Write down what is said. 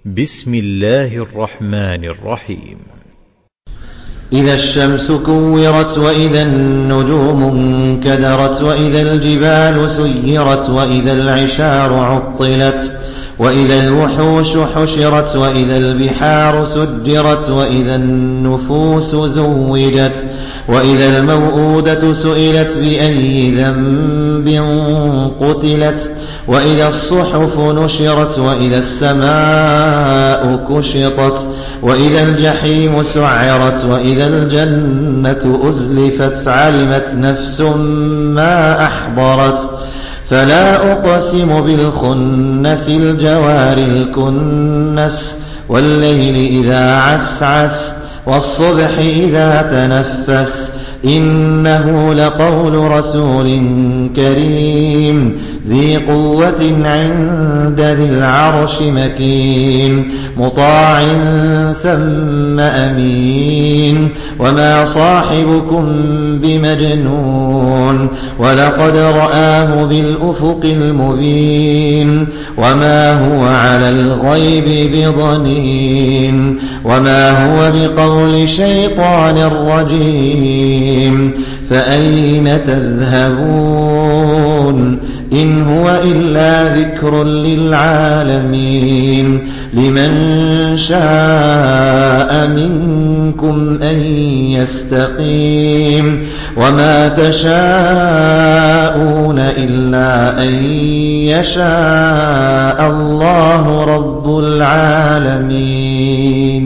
بسم الله الرحمن الرحيم. إذا الشمس كورت وإذا النجوم انكدرت وإذا الجبال سيرت وإذا العشار عطلت وإذا الوحوش حشرت وإذا البحار سجرت وإذا النفوس زوجت وإذا الموءودة سئلت بأي ذنب قتلت وإذا الصحف نشرت وإذا السماء كشطت وإذا الجحيم سعرت وإذا الجنة أزلفت علمت نفس ما أحضرت فلا أقسم بالخنس الجوار الكنس والليل إذا عسعس والصبح إذا تنفس إنه لقول رسول كريم ذي قوة عند ذي العرش مكين مطاع ثم أمين وما صاحبكم بمجنون ولقد رآه بالأفق المبين وما هو على الغيب بضنين وما هو بقول شيطان رجيم فأين تذهبون إن هو إلا ذكر للعالمين لمن شاء منكم أن يستقيم وما تشاءون إلا أن يشاء الله رب العالمين.